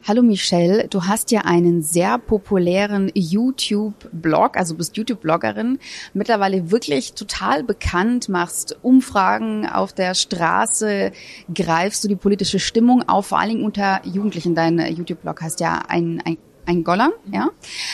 Hallo Michelle, du hast ja einen sehr populären YouTube-Blog, also bist YouTube-Bloggerin, mittlerweile wirklich total bekannt, machst Umfragen auf der Straße, greifst du die politische Stimmung auf, vor allen Dingen unter Jugendlichen. Dein YouTube-Blog heißt ja ein Goller, ja.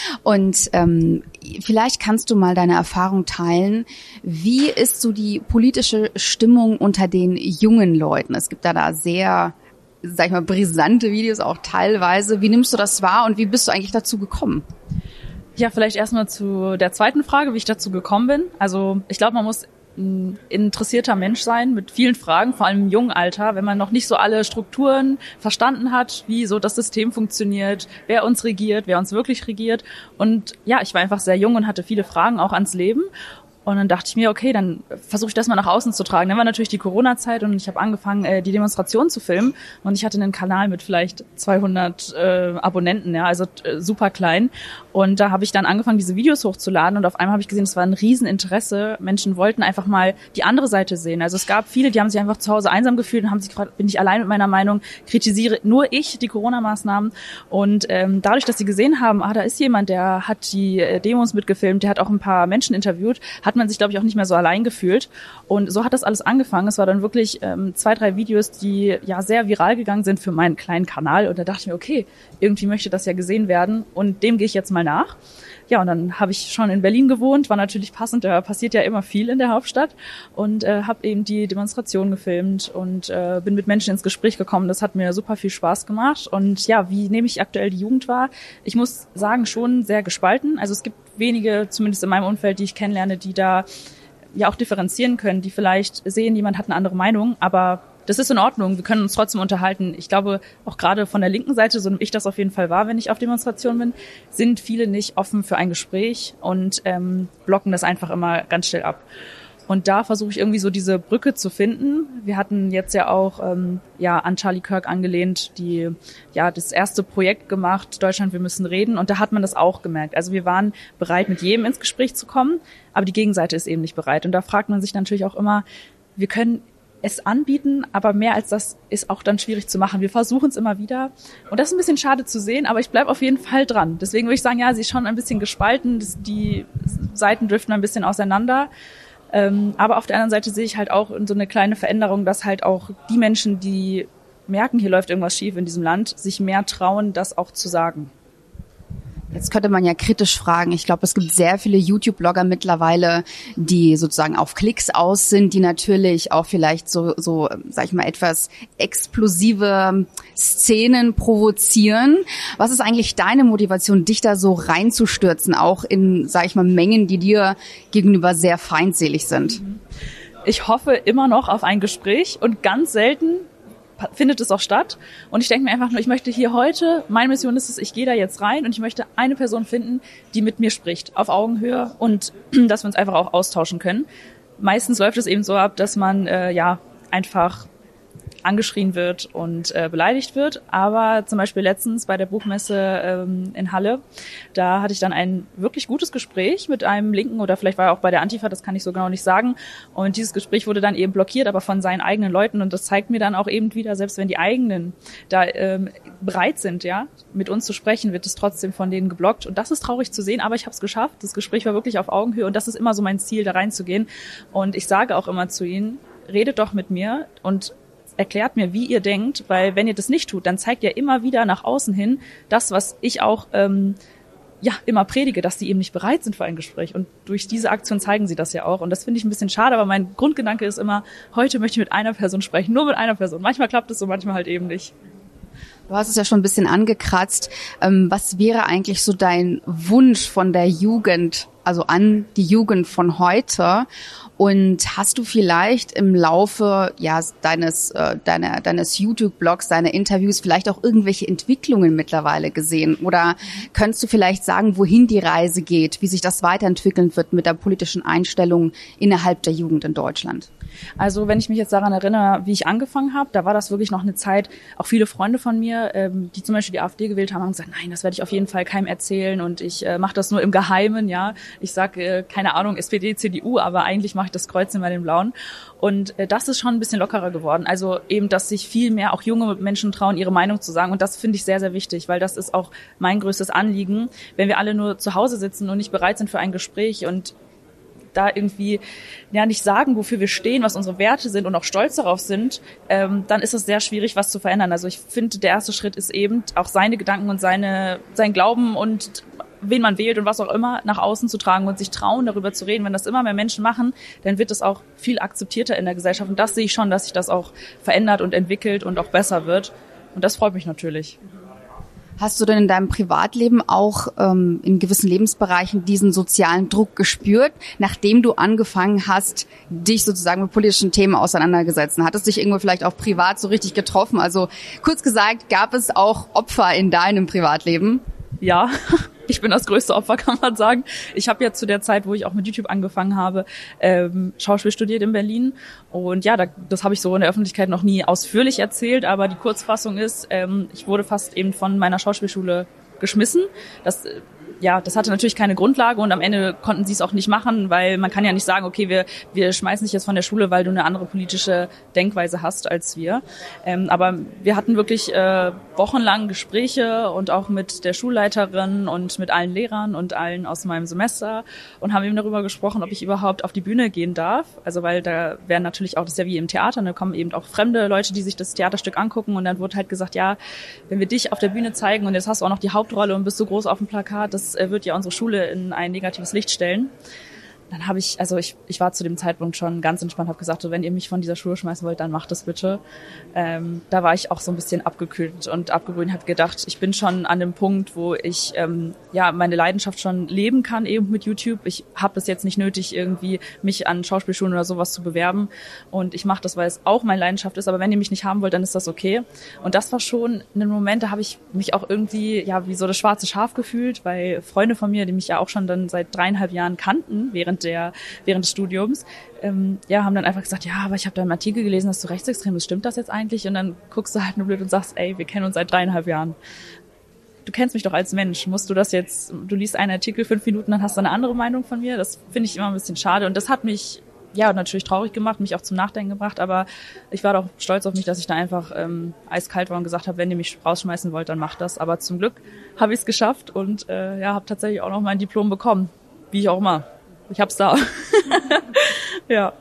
Und vielleicht kannst du mal deine Erfahrung teilen. Wie ist so die politische Stimmung unter den jungen Leuten? Es gibt da sehr, sag ich mal, brisante Videos auch teilweise. Wie nimmst du das wahr und wie bist du eigentlich dazu gekommen? Ja, vielleicht erstmal zu der zweiten Frage, wie ich dazu gekommen bin. Also ich glaube, man muss ein interessierter Mensch sein mit vielen Fragen, vor allem im jungen Alter, wenn man noch nicht so alle Strukturen verstanden hat, wie so das System funktioniert, wer uns regiert, wer uns wirklich regiert. Und ja, ich war einfach sehr jung und hatte viele Fragen auch ans Leben. Und dann dachte ich mir, okay, dann versuche ich das mal nach außen zu tragen. Dann war natürlich die Corona-Zeit und ich habe angefangen, die Demonstration zu filmen. Und ich hatte einen Kanal mit vielleicht 200 Abonnenten, ja, also super klein. Und da habe ich dann angefangen, diese Videos hochzuladen. Und auf einmal habe ich gesehen, es war ein Rieseninteresse. Menschen wollten einfach mal die andere Seite sehen. Also es gab viele, die haben sich einfach zu Hause einsam gefühlt und haben sich gefragt, bin ich allein mit meiner Meinung, kritisiere nur ich die Corona-Maßnahmen. Und dadurch, dass sie gesehen haben, da ist jemand, der hat die Demos mitgefilmt, der hat auch ein paar Menschen interviewt, hat man sich, glaube ich, auch nicht mehr so allein gefühlt. Und so hat das alles angefangen. Es war dann wirklich 2, 3 Videos, die ja sehr viral gegangen sind für meinen kleinen Kanal. Und da dachte ich mir, okay, irgendwie möchte das ja gesehen werden. Und dem gehe ich jetzt mal nach. Ja, und dann habe ich schon in Berlin gewohnt, war natürlich passend, da passiert ja immer viel in der Hauptstadt. Und habe eben die Demonstration gefilmt und bin mit Menschen ins Gespräch gekommen. Das hat mir super viel Spaß gemacht. Und ja, wie nehme ich aktuell die Jugend wahr? Ich muss sagen, schon sehr gespalten. Also es gibt wenige, zumindest in meinem Umfeld, die ich kennenlerne, die da ja auch differenzieren können, die vielleicht sehen, jemand hat eine andere Meinung, aber das ist in Ordnung, wir können uns trotzdem unterhalten. Ich glaube, auch gerade von der linken Seite, so nehme ich das auf jeden Fall wahr, wenn ich auf Demonstrationen bin, sind viele nicht offen für ein Gespräch und blocken das einfach immer ganz schnell ab. Und da versuche ich irgendwie so diese Brücke zu finden. Wir hatten jetzt ja auch an Charlie Kirk angelehnt, die das erste Projekt gemacht, Deutschland, wir müssen reden. Und da hat man das auch gemerkt. Also wir waren bereit, mit jedem ins Gespräch zu kommen, aber die Gegenseite ist eben nicht bereit. Und da fragt man sich natürlich auch immer, wir können es anbieten, aber mehr als das ist auch dann schwierig zu machen. Wir versuchen es immer wieder. Und das ist ein bisschen schade zu sehen, aber ich bleibe auf jeden Fall dran. Deswegen würde ich sagen, ja, sie ist schon ein bisschen gespalten. Die Seiten driften ein bisschen auseinander. Aber auf der anderen Seite sehe ich halt auch so eine kleine Veränderung, dass halt auch die Menschen, die merken, hier läuft irgendwas schief in diesem Land, sich mehr trauen, das auch zu sagen. Jetzt könnte man ja kritisch fragen. Ich glaube, es gibt sehr viele YouTube-Blogger mittlerweile, die sozusagen auf Klicks aus sind, die natürlich auch vielleicht so, sag ich mal, etwas explosive Szenen provozieren. Was ist eigentlich deine Motivation, dich da so reinzustürzen, auch in, sag ich mal, Mengen, die dir gegenüber sehr feindselig sind? Ich hoffe immer noch auf ein Gespräch und ganz selten findet es auch statt. Und ich denke mir einfach nur, ich möchte hier heute, meine Mission ist es, ich gehe da jetzt rein und ich möchte eine Person finden, die mit mir spricht, auf Augenhöhe und dass wir uns einfach auch austauschen können. Meistens läuft es eben so ab, dass man einfach angeschrien wird und beleidigt wird. Aber zum Beispiel letztens bei der Buchmesse in Halle, da hatte ich dann ein wirklich gutes Gespräch mit einem Linken oder vielleicht war er auch bei der Antifa, das kann ich so genau nicht sagen. Und dieses Gespräch wurde dann eben blockiert, aber von seinen eigenen Leuten. Und das zeigt mir dann auch eben wieder, selbst wenn die eigenen da bereit sind, ja, mit uns zu sprechen, wird es trotzdem von denen geblockt. Und das ist traurig zu sehen, aber ich habe es geschafft. Das Gespräch war wirklich auf Augenhöhe und das ist immer so mein Ziel, da reinzugehen. Und ich sage auch immer zu ihnen, redet doch mit mir und erklärt mir, wie ihr denkt, weil wenn ihr das nicht tut, dann zeigt ihr immer wieder nach außen hin das, was ich auch immer predige, dass die eben nicht bereit sind für ein Gespräch. Und durch diese Aktion zeigen sie das ja auch. Und das finde ich ein bisschen schade, aber mein Grundgedanke ist immer, heute möchte ich mit einer Person sprechen, nur mit einer Person. Manchmal klappt es so, manchmal halt eben nicht. Du hast es ja schon ein bisschen angekratzt. Was wäre eigentlich so dein Wunsch von der Jugend, also an die Jugend von heute? Und hast du vielleicht im Laufe deines YouTube-Blogs, deiner Interviews vielleicht auch irgendwelche Entwicklungen mittlerweile gesehen? Oder könntest du vielleicht sagen, wohin die Reise geht, wie sich das weiterentwickeln wird mit der politischen Einstellung innerhalb der Jugend in Deutschland? Also wenn ich mich jetzt daran erinnere, wie ich angefangen habe, da war das wirklich noch eine Zeit, auch viele Freunde von mir, die zum Beispiel die AfD gewählt haben, haben gesagt, nein, das werde ich auf jeden Fall keinem erzählen und ich mache das nur im Geheimen, ja. ich sage, keine Ahnung, SPD, CDU, aber eigentlich mache ich das Kreuzchen bei den Blauen. Und das ist schon ein bisschen lockerer geworden. Also eben, dass sich viel mehr auch junge Menschen trauen, ihre Meinung zu sagen. Und das finde ich sehr, sehr wichtig, weil das ist auch mein größtes Anliegen. Wenn wir alle nur zu Hause sitzen und nicht bereit sind für ein Gespräch und da irgendwie nicht sagen, wofür wir stehen, was unsere Werte sind und auch stolz darauf sind, dann ist es sehr schwierig, was zu verändern. Also ich finde, der erste Schritt ist eben, auch seine Gedanken und sein Glauben und wen man wählt und was auch immer nach außen zu tragen und sich trauen, darüber zu reden. Wenn das immer mehr Menschen machen, dann wird es auch viel akzeptierter in der Gesellschaft. Und das sehe ich schon, dass sich das auch verändert und entwickelt und auch besser wird. Und das freut mich natürlich. Hast du denn in deinem Privatleben auch in gewissen Lebensbereichen diesen sozialen Druck gespürt, nachdem du angefangen hast, dich sozusagen mit politischen Themen auseinandergesetzt? Hat es dich irgendwo vielleicht auch privat so richtig getroffen? Also kurz gesagt, gab es auch Opfer in deinem Privatleben? Ja, ich bin das größte Opfer, kann man sagen. Ich habe ja zu der Zeit, wo ich auch mit YouTube angefangen habe, Schauspiel studiert in Berlin. Und ja, das habe ich so in der Öffentlichkeit noch nie ausführlich erzählt, aber die Kurzfassung ist, ich wurde fast eben von meiner Schauspielschule geschmissen. Das hatte natürlich keine Grundlage und am Ende konnten sie es auch nicht machen, weil man kann ja nicht sagen, okay, wir schmeißen dich jetzt von der Schule, weil du eine andere politische Denkweise hast als wir. Aber wir hatten wirklich wochenlang Gespräche und auch mit der Schulleiterin und mit allen Lehrern und allen aus meinem Semester und haben eben darüber gesprochen, ob ich überhaupt auf die Bühne gehen darf. Also weil da werden natürlich auch, das ist ja wie im Theater, da kommen eben auch fremde Leute, die sich das Theaterstück angucken und dann wurde halt gesagt, ja, wenn wir dich auf der Bühne zeigen und jetzt hast du auch noch die Hauptrolle und bist so groß auf dem Plakat, das wird ja unsere Schule in ein negatives Licht stellen. Dann habe ich war zu dem Zeitpunkt schon ganz entspannt, habe gesagt, so, wenn ihr mich von dieser Schule schmeißen wollt, dann macht das bitte. Da war ich auch so ein bisschen abgekühlt und abgebrüht, habe gedacht, ich bin schon an dem Punkt, wo ich meine Leidenschaft schon leben kann eben mit YouTube. Ich habe es jetzt nicht nötig, irgendwie mich an Schauspielschulen oder sowas zu bewerben und ich mache das, weil es auch meine Leidenschaft ist, aber wenn ihr mich nicht haben wollt, dann ist das okay. Und das war schon ein Moment, da habe ich mich auch irgendwie wie so das schwarze Schaf gefühlt, weil Freunde von mir, die mich ja auch schon dann seit 3,5 Jahren kannten, während des Studiums, haben dann einfach gesagt, ja, aber ich habe da einen Artikel gelesen, dass du rechtsextrem bist, stimmt das jetzt eigentlich? Und dann guckst du halt nur blöd und sagst, ey, wir kennen uns seit 3,5 Jahren. Du kennst mich doch als Mensch. Musst du das jetzt, du liest einen Artikel 5 Minuten, dann hast du eine andere Meinung von mir? Das finde ich immer ein bisschen schade und das hat mich natürlich traurig gemacht, mich auch zum Nachdenken gebracht, aber ich war doch stolz auf mich, dass ich da einfach eiskalt war und gesagt habe, wenn ihr mich rausschmeißen wollt, dann macht das. Aber zum Glück habe ich es geschafft und habe tatsächlich auch noch mein Diplom bekommen, wie ich auch immer. Ich hab's da. Ja.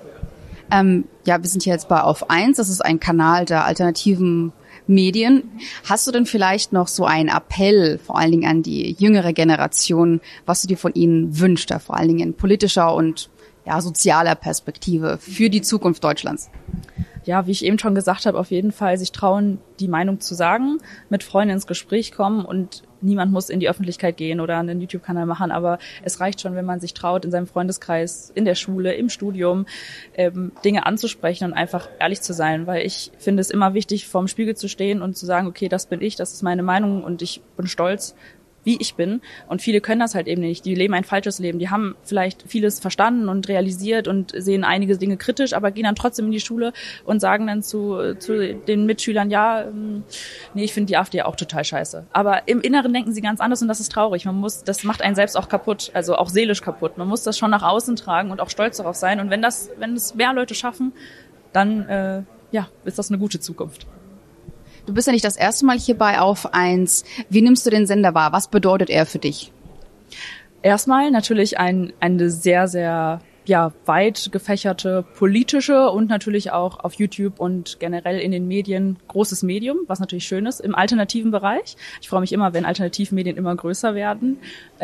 Wir sind hier jetzt bei Auf 1. Das ist ein Kanal der alternativen Medien. Hast du denn vielleicht noch so einen Appell, vor allen Dingen an die jüngere Generation, was du dir von ihnen wünschst, da vor allen Dingen in politischer und sozialer Perspektive für die Zukunft Deutschlands? Ja, wie ich eben schon gesagt habe, auf jeden Fall sich trauen, die Meinung zu sagen, mit Freunden ins Gespräch kommen und niemand muss in die Öffentlichkeit gehen oder einen YouTube-Kanal machen, aber es reicht schon, wenn man sich traut, in seinem Freundeskreis, in der Schule, im Studium Dinge anzusprechen und einfach ehrlich zu sein, weil ich finde es immer wichtig, vorm Spiegel zu stehen und zu sagen, okay, das bin ich, das ist meine Meinung und ich bin stolz, wie ich bin. Und viele können das halt eben nicht. Die leben ein falsches Leben. Die haben vielleicht vieles verstanden und realisiert und sehen einige Dinge kritisch, aber gehen dann trotzdem in die Schule und sagen dann zu den Mitschülern, ich finde die AfD auch total scheiße. Aber im Inneren denken sie ganz anders und das ist traurig. Das macht einen selbst auch kaputt, also auch seelisch kaputt. Man muss das schon nach außen tragen und auch stolz darauf sein. Und wenn es mehr Leute schaffen, dann ist das eine gute Zukunft. Du bist ja nicht das erste Mal hier bei Auf 1. Wie nimmst du den Sender wahr? Was bedeutet er für dich? Erstmal natürlich eine sehr, sehr weit gefächerte politische und natürlich auch auf YouTube und generell in den Medien großes Medium, was natürlich schön ist, im alternativen Bereich. Ich freue mich immer, wenn Alternativmedien immer größer werden.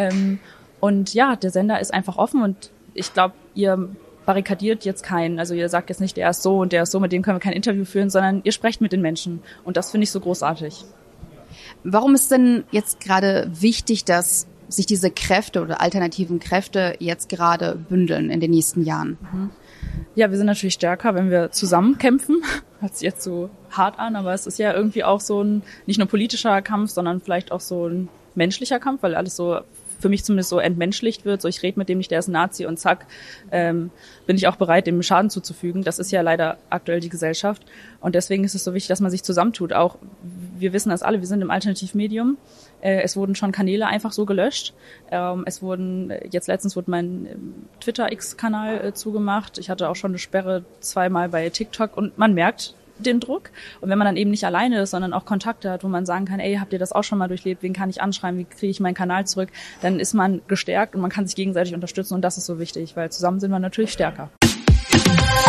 Und der Sender ist einfach offen und ich glaube, ihr barrikadiert jetzt keinen. Also ihr sagt jetzt nicht, der ist so und der ist so, mit dem können wir kein Interview führen, sondern ihr sprecht mit den Menschen. Und das finde ich so großartig. Warum ist denn jetzt gerade wichtig, dass sich diese Kräfte oder alternativen Kräfte jetzt gerade bündeln in den nächsten Jahren? Ja, wir sind natürlich stärker, wenn wir zusammen kämpfen. Hört sich jetzt so hart an, aber es ist ja irgendwie auch so ein, nicht nur politischer Kampf, sondern vielleicht auch so ein menschlicher Kampf, weil alles so für mich zumindest so entmenschlicht wird, so ich rede mit dem nicht, der ist ein Nazi und zack, bin ich auch bereit, dem Schaden zuzufügen. Das ist ja leider aktuell die Gesellschaft und deswegen ist es so wichtig, dass man sich zusammentut. Auch wir wissen das alle, wir sind im Alternativmedium. Es wurden schon Kanäle einfach so gelöscht. Letztens wurde mein Twitter-X-Kanal zugemacht. Ich hatte auch schon eine Sperre 2-mal bei TikTok und man merkt den Druck. Und wenn man dann eben nicht alleine ist, sondern auch Kontakte hat, wo man sagen kann, ey, habt ihr das auch schon mal durchlebt? Wen kann ich anschreiben? Wie kriege ich meinen Kanal zurück? Dann ist man gestärkt und man kann sich gegenseitig unterstützen und das ist so wichtig, weil zusammen sind wir natürlich stärker.